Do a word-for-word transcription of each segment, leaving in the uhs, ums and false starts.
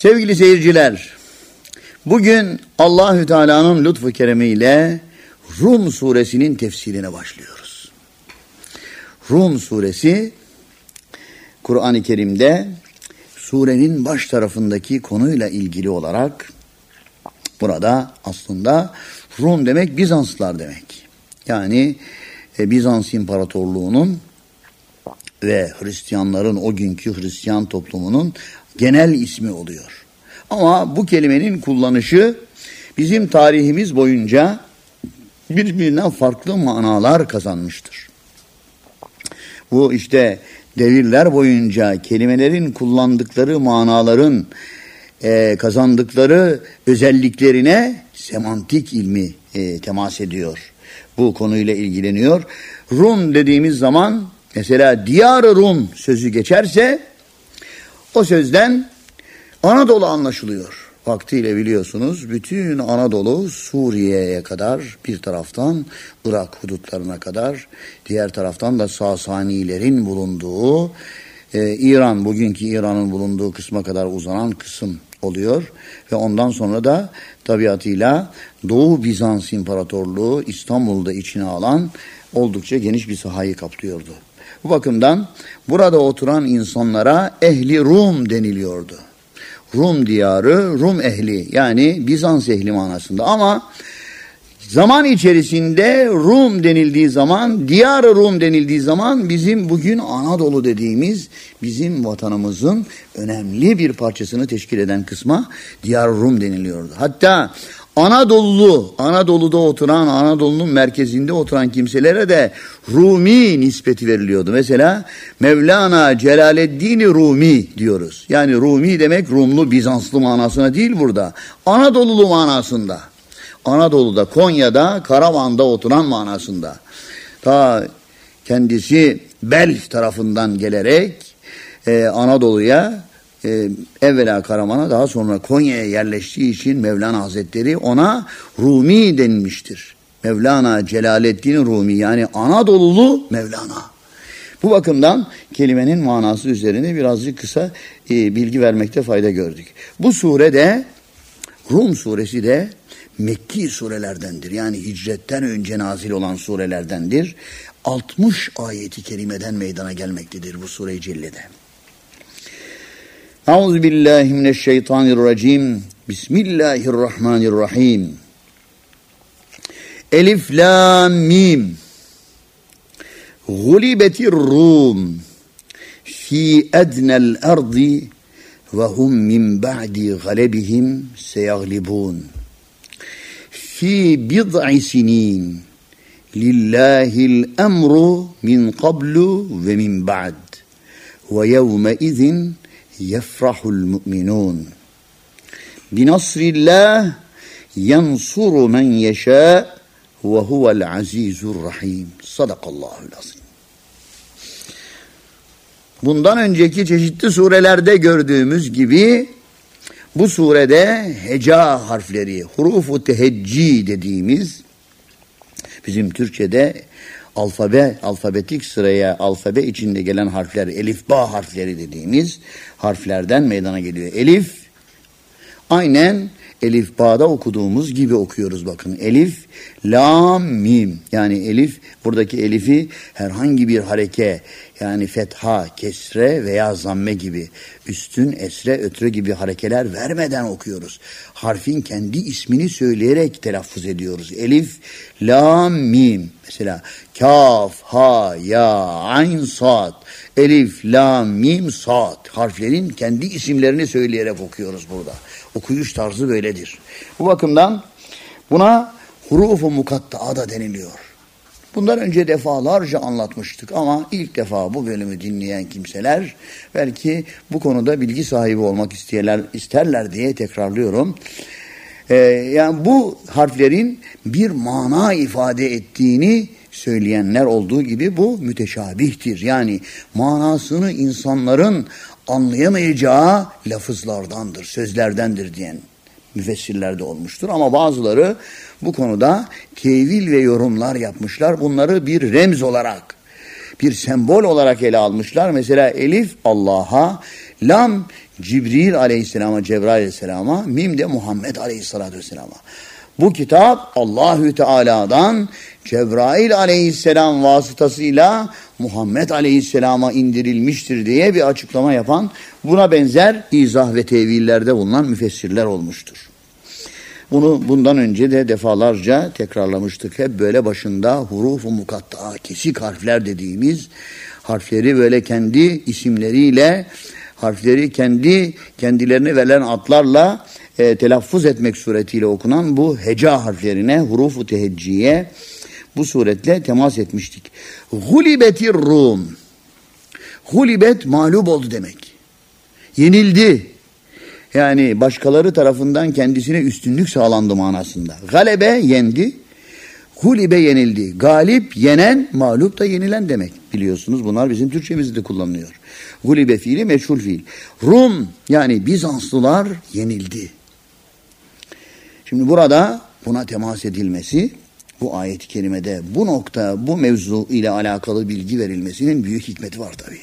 Sevgili seyirciler, bugün Allahü Teala'nın lütfu keremiyle Rum suresinin tefsirine başlıyoruz. Rum suresi Kur'an-ı Kerim'de surenin baş tarafındaki konuyla ilgili olarak burada aslında Rum demek Bizanslılar demek. Yani e, Bizans İmparatorluğu'nun ve Hristiyanların o günkü Hristiyan toplumunun genel ismi oluyor. Ama bu kelimenin kullanışı bizim tarihimiz boyunca birbirinden farklı manalar kazanmıştır. Bu işte devirler boyunca kelimelerin kullandıkları manaların e, kazandıkları özelliklerine semantik ilmi e, temas ediyor. Bu konuyla ilgileniyor. Rum dediğimiz zaman mesela Diyar-ı Rum sözü geçerse o sözden Anadolu anlaşılıyor. Vaktiyle biliyorsunuz bütün Anadolu Suriye'ye kadar bir taraftan Irak hudutlarına kadar diğer taraftan da Sasanilerin bulunduğu e, İran bugünkü İran'ın bulunduğu kısma kadar uzanan kısım oluyor. Ve ondan sonra da tabiatıyla Doğu Bizans İmparatorluğu İstanbul'da içine alan oldukça geniş bir sahayı kaplıyordu. Bu bakımdan burada oturan insanlara ehli Rum deniliyordu. Rum diyarı, Rum ehli yani Bizans ehli manasında ama zaman içerisinde Rum denildiği zaman, Diyar-ı Rum denildiği zaman bizim bugün Anadolu dediğimiz bizim vatanımızın önemli bir parçasını teşkil eden kısma Diyar-ı Rum deniliyordu. Hatta Anadolu, Anadolu'da oturan, Anadolu'nun merkezinde oturan kimselere de Rumi nispeti veriliyordu. Mesela Mevlana Celaleddin Rumi diyoruz. Yani Rumi demek Rumlu, Bizanslı manasına değil burada. Anadolulu manasında. Anadolu'da, Konya'da, Karaman'da oturan manasında. Ta kendisi Belh tarafından gelerek e, Anadolu'ya, Ee, evvela Karaman'a daha sonra Konya'ya yerleştiği için Mevlana Hazretleri ona Rumi denilmiştir. Mevlana Celaleddin Rumi yani Anadolulu Mevlana. Bu bakımdan kelimenin manası üzerine birazcık kısa e, bilgi vermekte fayda gördük. Bu sure de Rum suresi de Mekki surelerdendir. Yani hicretten önce nazil olan surelerdendir. altmış ayeti kerimeden meydana gelmektedir bu sure-i cellede. Euzubillahimineşşeytanirracim. Bismillahirrahmanirrahim. Elif lam mim. Gulibetir Rum fi ednel ardi ve hum min ba'di galebihim seyaglibun. Fi bid'i sinin lillahil emru min qablu ve min ba'd ve yevme izin yefrahul mu'minun. Binasrillah yansuru men yeşâ ve huvel azizur rahim. Sadakallahul azim. Bundan önceki çeşitli surelerde gördüğümüz gibi bu surede heca harfleri, hurufu tehecci dediğimiz bizim Türkçe'de alfabe, alfabetik sıraya alfabe içinde gelen harfler, elif ba harfleri dediğimiz harflerden meydana geliyor. Elif, aynen elif ba'da okuduğumuz gibi okuyoruz bakın. Elif, lam, mim. Yani elif, buradaki elifi herhangi bir hareke, yani fetha, kesre veya zamme gibi, üstün, esre, ötre gibi harekeler vermeden okuyoruz. Harfin kendi ismini söyleyerek telaffuz ediyoruz. Elif, lam, mim. Mesela kaf, ha, ya, ayn, sad. Elif, lam, mim, sad. Harflerin kendi isimlerini söyleyerek okuyoruz burada. Okuyuş tarzı böyledir. Bu bakımdan buna huruf-u mukatta'a da deniliyor. Bundan önce defalarca anlatmıştık ama ilk defa bu bölümü dinleyen kimseler belki bu konuda bilgi sahibi olmak isterler, isterler diye tekrarlıyorum. Ee, yani bu harflerin bir mana ifade ettiğini söyleyenler olduğu gibi bu müteşabihtir. Yani manasını insanların anlayamayacağı lafızlardandır, sözlerdendir diyen müfessirler de olmuştur. Ama bazıları bu konuda tevil ve yorumlar yapmışlar. Bunları bir remz olarak, bir sembol olarak ele almışlar. Mesela elif Allah'a, lam Cibril aleyhisselama, Cebrail aleyhisselama, mim de Muhammed aleyhisselatü vesselama. Bu kitap Allahü Teala'dan Cebrail aleyhisselam vasıtasıyla Muhammed aleyhisselama indirilmiştir diye bir açıklama yapan, buna benzer izah ve tevillerde bulunan müfessirler olmuştur. Bunu bundan önce de defalarca tekrarlamıştık. Hep böyle başında huruf-u mukatta, kesik harfler dediğimiz harfleri böyle kendi isimleriyle, harfleri kendi kendilerine verilen adlarla e, telaffuz etmek suretiyle okunan bu heca harflerine, huruf-u tehecciye bu suretle temas etmiştik. Gulibetir Rum. Gulibet mağlup oldu demek. Yenildi. Yani başkaları tarafından kendisine üstünlük sağlandı manasında. Galebe yendi. Gulibe yenildi. Galip yenen, mağlup da yenilen demek. Biliyorsunuz bunlar bizim Türkçemizde de kullanılıyor. Gulibe fiili meçhul fiil. Rum yani Bizanslılar yenildi. Şimdi burada buna temas edilmesi, bu ayet-i kerimede bu nokta, bu mevzu ile alakalı bilgi verilmesinin büyük hikmeti var tabii.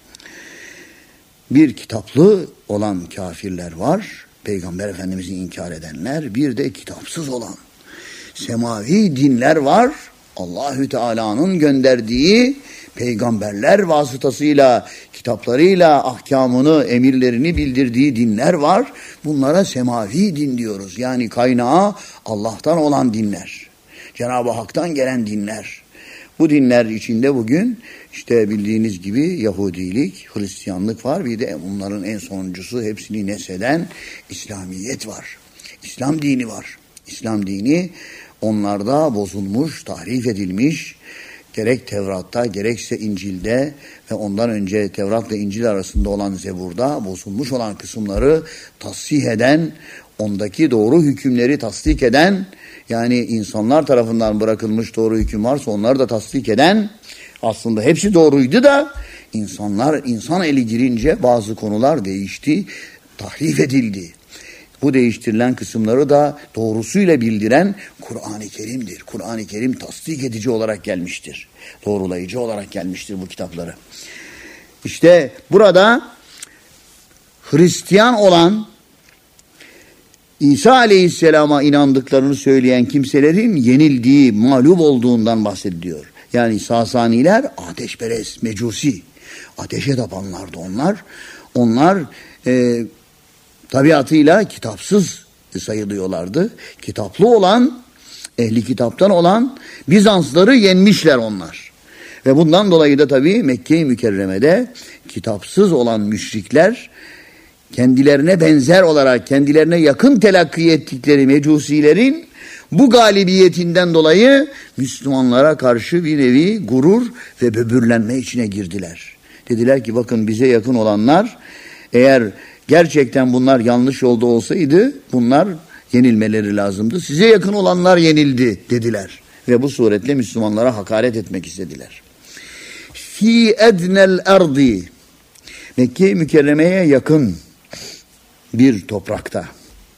Bir kitaplı olan kafirler var, Peygamber Efendimiz'i inkar edenler, bir de kitapsız olan semavi dinler var. Allahü Teala'nın gönderdiği peygamberler vasıtasıyla, kitaplarıyla ahkamını, emirlerini bildirdiği dinler var. Bunlara semavi din diyoruz. Yani kaynağı Allah'tan olan dinler. Cenab-ı Hak'tan gelen dinler. Bu dinler içinde bugün işte bildiğiniz gibi Yahudilik, Hristiyanlık var. Bir de bunların en sonuncusu, hepsini nesheden İslamiyet var. İslam dini var. İslam dini onlarda bozulmuş, tahrif edilmiş. Gerek Tevrat'ta, gerekse İncil'de ve ondan önce Tevrat'la İncil arasında olan Zebur'da bozulmuş olan kısımları tasih eden, ondaki doğru hükümleri tasdik eden, yani insanlar tarafından bırakılmış doğru hüküm varsa onları da tasdik eden, aslında hepsi doğruydu da insanlar, insan eli girince bazı konular değişti, tahrif edildi. Bu değiştirilen kısımları da doğrusuyla bildiren Kur'an-ı Kerim'dir. Kur'an-ı Kerim tasdik edici olarak gelmiştir. Doğrulayıcı olarak gelmiştir bu kitapları. İşte burada Hristiyan olan, İsa Aleyhisselam'a inandıklarını söyleyen kimselerin yenildiği, mağlup olduğundan bahsediliyor. Yani Sasaniler ateşperest, mecusi, ateşe tapanlardı onlar. Onlar e, tabiatıyla kitapsız sayılıyorlardı. Kitaplı olan, ehli kitaptan olan Bizansları yenmişler onlar. Ve bundan dolayı da tabii Mekke-i Mükerreme'de kitapsız olan müşrikler, kendilerine benzer olarak kendilerine yakın telakki ettikleri mecusilerin bu galibiyetinden dolayı Müslümanlara karşı bir nevi gurur ve böbürlenme içine girdiler. Dediler ki bakın bize yakın olanlar, eğer gerçekten bunlar yanlış yolda olsaydı bunlar yenilmeleri lazımdı. Size yakın olanlar yenildi dediler. Ve bu suretle Müslümanlara hakaret etmek istediler. Fi ednel erdi, Mekke-i Mükerreme'ye yakın bir toprakta,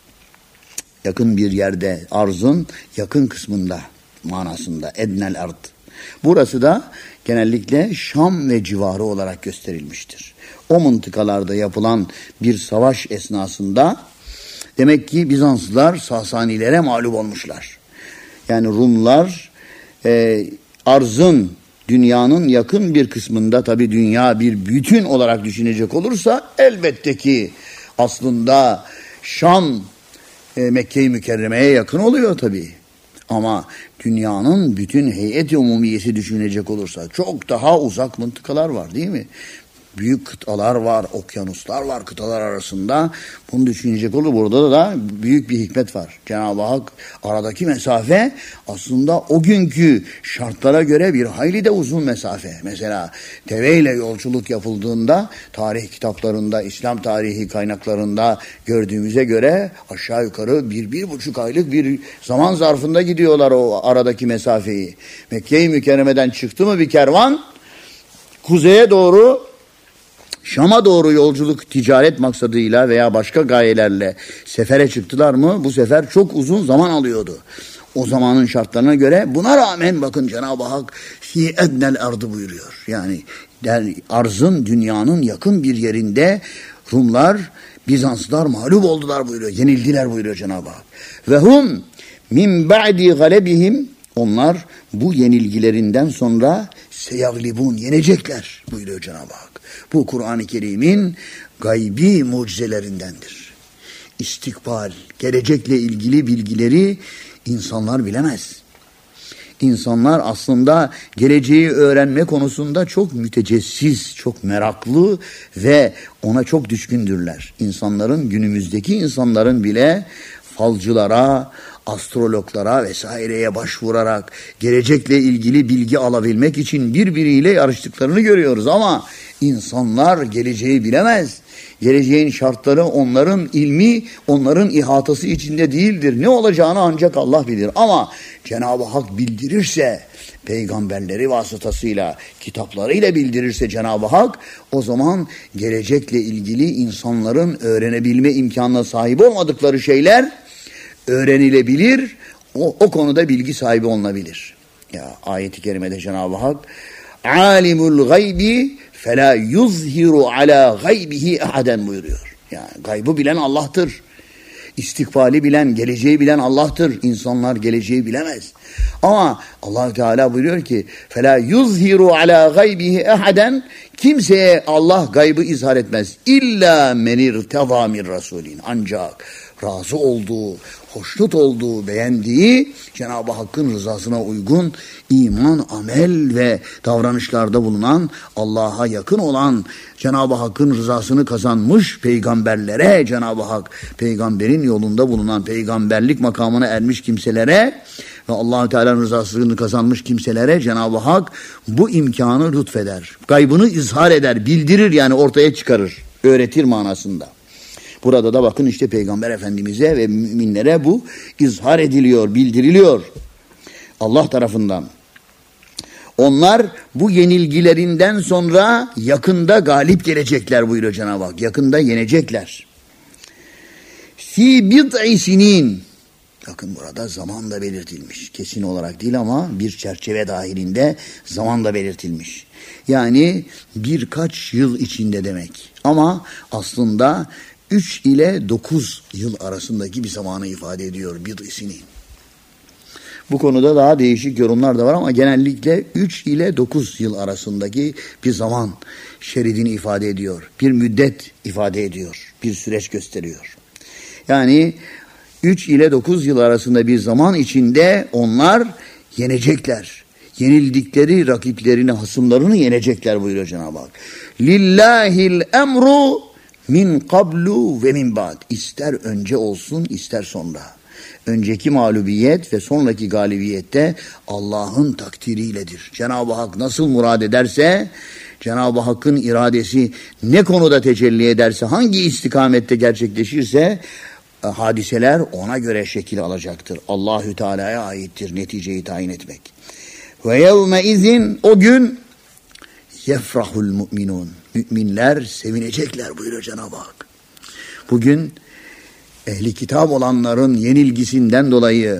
yakın bir yerde, arzın yakın kısmında manasında ednel erd. Burası da genellikle Şam ve civarı olarak gösterilmiştir. O mıntıkalarda yapılan bir savaş esnasında demek ki Bizanslılar Sasanilere mağlup olmuşlar. Yani Rumlar e, arzın, dünyanın yakın bir kısmında, tabii dünya bir bütün olarak düşünecek olursa elbette ki aslında Şam e, Mekke-i Mükerreme'ye yakın oluyor tabii. Ama dünyanın bütün heyet-i umumiyesi düşünecek olursa çok daha uzak mıntıkalar var değil mi? Büyük kıtalar var, okyanuslar var kıtalar arasında. Bunu düşünecek olur. Burada da büyük bir hikmet var. Cenab-ı Hak aradaki mesafe aslında o günkü şartlara göre bir hayli de uzun mesafe. Mesela deveyle yolculuk yapıldığında tarih kitaplarında, İslam tarihi kaynaklarında gördüğümüze göre aşağı yukarı bir, bir buçuk aylık bir zaman zarfında gidiyorlar o aradaki mesafeyi. Mekke-i Mükerreme'den çıktı mı bir kervan, kuzeye doğru, Şam'a doğru yolculuk ticaret maksadıyla veya başka gayelerle sefere çıktılar mı bu sefer çok uzun zaman alıyordu. O zamanın şartlarına göre buna rağmen bakın Cenab-ı Hak fi ednel ardı buyuruyor. Yani arzın, dünyanın yakın bir yerinde Rumlar, Bizanslılar mağlup oldular buyuruyor. Yenildiler buyuruyor Cenab-ı Hak. Ve hum min ba'di galebihim, onlar bu yenilgilerinden sonra seyaglibun, yenecekler buyuruyor Cenab-ı Hak. Bu Kur'an-ı Kerim'in gaybi mucizelerindendir. İstikbal, gelecekle ilgili bilgileri insanlar bilemez. İnsanlar aslında geleceği öğrenme konusunda çok mütecessiz, çok meraklı ve ona çok düşkündürler. İnsanların, günümüzdeki insanların bile falcılara, astrologlara vesaireye başvurarak gelecekle ilgili bilgi alabilmek için birbiriyle yarıştıklarını görüyoruz. Ama insanlar geleceği bilemez. Geleceğin şartları onların ilmi, onların ihatası içinde değildir. Ne olacağını ancak Allah bilir. Ama Cenab-ı Hak bildirirse, peygamberleri vasıtasıyla, kitaplarıyla bildirirse Cenab-ı Hak, o zaman gelecekle ilgili insanların öğrenebilme imkanına sahip olmadıkları şeyler öğrenilebilir, o, o konuda bilgi sahibi olunabilir. Ya ayet-i kerimede Cenab-ı Hak alimul gaybi fela yuzhiru ala gaybihi ahaden buyuruyor. Yani gaybı bilen Allah'tır. İstikbali bilen, geleceği bilen Allah'tır. İnsanlar geleceği bilemez. Ama Allah Teala buyuruyor ki fela yuzhiru ala gaybihi ahaden, kimseye Allah gaybı izhar etmez. İlla men irteza min rasulin, ancak razı olduğu, hoşnut olduğu, beğendiği, Cenab-ı Hakk'ın rızasına uygun iman, amel ve davranışlarda bulunan, Allah'a yakın olan, Cenab-ı Hakk'ın rızasını kazanmış peygamberlere, Cenab-ı Hak peygamberin yolunda bulunan, peygamberlik makamına ermiş kimselere ve Allah-u Teala'nın rızasını kazanmış kimselere Cenab-ı Hak bu imkanı lütfeder. Gaybını izhar eder, bildirir, yani ortaya çıkarır, öğretir manasında. Burada da bakın işte Peygamber Efendimiz'e ve müminlere bu izhar ediliyor, bildiriliyor Allah tarafından. Onlar bu yenilgilerinden sonra yakında galip gelecekler buyuruyor Cenab-ı Hak. Yakında yenecekler. Fi bid'i sinin. Bakın burada zaman da belirtilmiş. Kesin olarak değil ama bir çerçeve dahilinde zaman da belirtilmiş. Yani birkaç yıl içinde demek. Ama aslında üç ile dokuz yıl arasındaki bir zamanı ifade ediyor bid'i sinin. Bu konuda daha değişik yorumlar da var ama genellikle üç ile dokuz yıl arasındaki bir zaman şeridini ifade ediyor. Bir müddet ifade ediyor. Bir süreç gösteriyor. Yani üç ile dokuz yıl arasında bir zaman içinde onlar yenecekler. Yenildikleri rakiplerini, hasımlarını yenecekler buyuruyor Cenab-ı Hak. Lillahil emru min qablu ve min ba'd. İster önce olsun, ister sonra. Önceki mağlubiyet ve sonraki galibiyette Allah'ın takdiriyledir. Cenab-ı Hak nasıl murad ederse, Cenab-ı Hakk'ın iradesi ne konuda tecelli ederse, hangi istikamette gerçekleşirse hadiseler ona göre şekil alacaktır. Allahü Teala'ya aittir neticeyi tayin etmek. Ve yevme izin, o gün yefrahul mu'minun. Müminler sevinecekler buyuruyor Cenab-ı Hak. Bugün ehli kitap olanların yenilgisinden dolayı,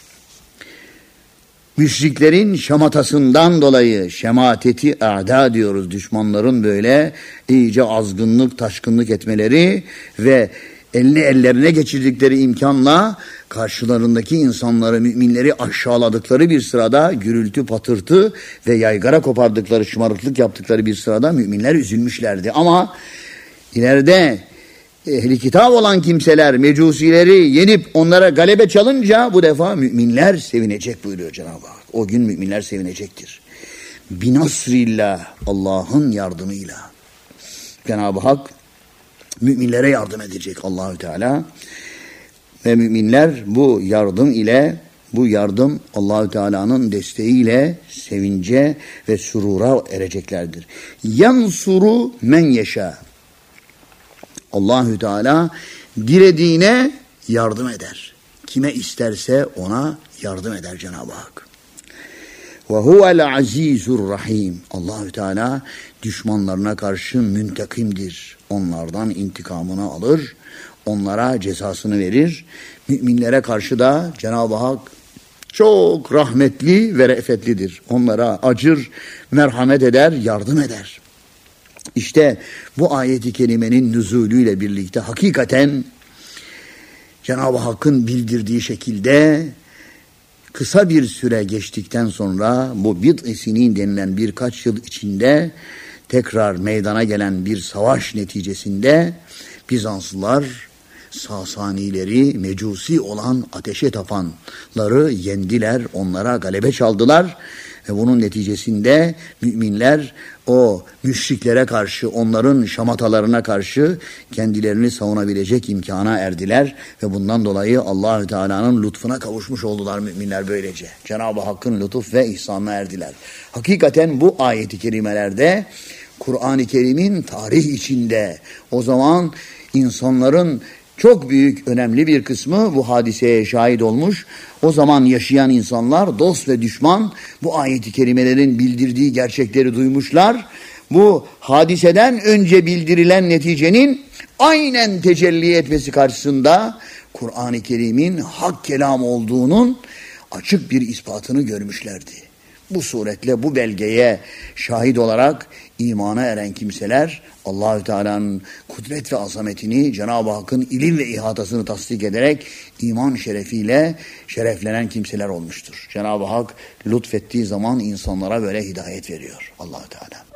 müşriklerin şamatasından dolayı, şemateti a'da diyoruz, düşmanların böyle iyice azgınlık, taşkınlık etmeleri ve elini ellerine geçirdikleri imkanla karşılarındaki insanları, müminleri aşağıladıkları bir sırada, gürültü, patırtı ve yaygara kopardıkları, şımarıklık yaptıkları bir sırada müminler üzülmüşlerdi. Ama ileride ehli kitap olan kimseler mecusileri yenip onlara galebe çalınca bu defa müminler sevinecek buyuruyor Cenab-ı Hak. O gün müminler sevinecektir. Binasrillah, Allah'ın yardımıyla. Cenab-ı Hak müminlere yardım edecek Allahü Teala ve müminler bu yardım ile, bu yardım Allahü Teala'nın desteğiyle sevince ve surura ereceklerdir. Yansuru men yeşâ. Allahü Teala dilediğine yardım eder. Kime isterse ona yardım eder Cenab-ı Hak. Ve huvel azizur rahim. Allahü Teala düşmanlarına karşı müntakimdir. Onlardan intikamını alır, onlara cezasını verir. Müminlere karşı da Cenab-ı Hak çok rahmetli ve re'fetlidir. Onlara acır, merhamet eder, yardım eder. İşte bu ayeti kerimenin nüzulüyle birlikte hakikaten Cenab-ı Hakk'ın bildirdiği şekilde kısa bir süre geçtikten sonra bu bid'i sinin denilen birkaç yıl içinde tekrar meydana gelen bir savaş neticesinde Bizanslılar Sasanileri, mecusi olan ateşe tapanları yendiler, onlara galebe çaldılar ve bunun neticesinde müminler o müşriklere karşı, onların şamatalarına karşı kendilerini savunabilecek imkana erdiler ve bundan dolayı Allahü Teala'nın lütfuna kavuşmuş oldular müminler böylece. Cenab-ı Hakk'ın lütuf ve ihsanına erdiler. Hakikaten bu ayeti kerimelerde Kur'an-ı Kerim'in tarih içinde o zaman insanların çok büyük, önemli bir kısmı bu hadiseye şahit olmuş. O zaman yaşayan insanlar, dost ve düşman, bu ayet-i kerimelerin bildirdiği gerçekleri duymuşlar. Bu hadiseden önce bildirilen neticenin aynen tecelli etmesi karşısında Kur'an-ı Kerim'in hak kelam olduğunun açık bir ispatını görmüşlerdi. Bu suretle bu belgeye şahit olarak imana eren kimseler Allahü Teala'nın kudret ve azametini, Cenab-ı Hakk'ın ilim ve ihatasını tasdik ederek iman şerefiyle şereflenen kimseler olmuştur. Cenab-ı Hak lütfettiği zaman insanlara böyle hidayet veriyor Allahü Teala.